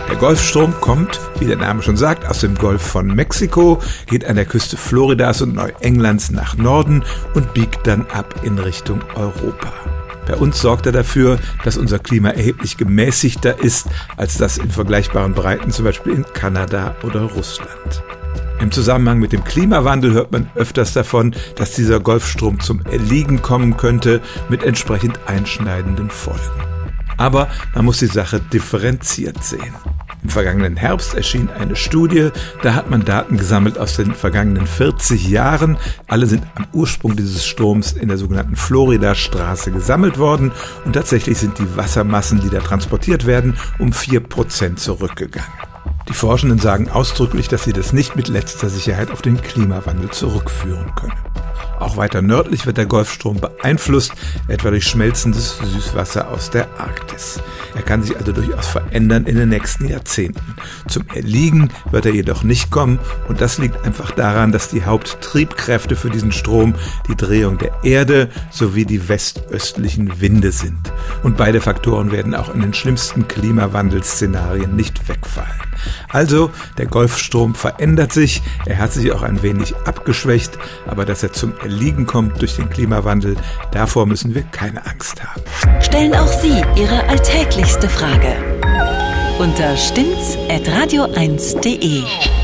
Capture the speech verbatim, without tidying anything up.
Der Golfstrom kommt, wie der Name schon sagt, aus dem Golf von Mexiko, geht an der Küste Floridas und Neuenglands nach Norden und biegt dann ab in Richtung Europa. Bei uns sorgt er dafür, dass unser Klima erheblich gemäßigter ist, als das in vergleichbaren Breiten, zum Beispiel in Kanada oder Russland. Im Zusammenhang mit dem Klimawandel hört man öfters davon, dass dieser Golfstrom zum Erliegen kommen könnte, mit entsprechend einschneidenden Folgen. Aber man muss die Sache differenziert sehen. Im vergangenen Herbst erschien eine Studie, da hat man Daten gesammelt aus den vergangenen vierzig Jahren. Alle sind am Ursprung dieses Stroms in der sogenannten Florida-Straße gesammelt worden und tatsächlich sind die Wassermassen, die da transportiert werden, um vier Prozent zurückgegangen. Die Forschenden sagen ausdrücklich, dass sie das nicht mit letzter Sicherheit auf den Klimawandel zurückführen können. Auch weiter nördlich wird der Golfstrom beeinflusst, etwa durch schmelzendes Süßwasser aus der Arktis. Er kann sich also durchaus verändern in den nächsten Jahrzehnten. Zum Erliegen wird er jedoch nicht kommen und das liegt einfach daran, dass die Haupttriebkräfte für diesen Strom die Drehung der Erde sowie die westöstlichen Winde sind. Und beide Faktoren werden auch in den schlimmsten Klimawandelszenarien nicht wegfallen. Also, der Golfstrom verändert sich, er hat sich auch ein wenig abgeschwächt, aber dass er zum Erliegen kommt durch den Klimawandel, davor müssen wir keine Angst haben. Stellen auch Sie Ihre alltäglichste Frage unter stimmt's at radio eins punkt de.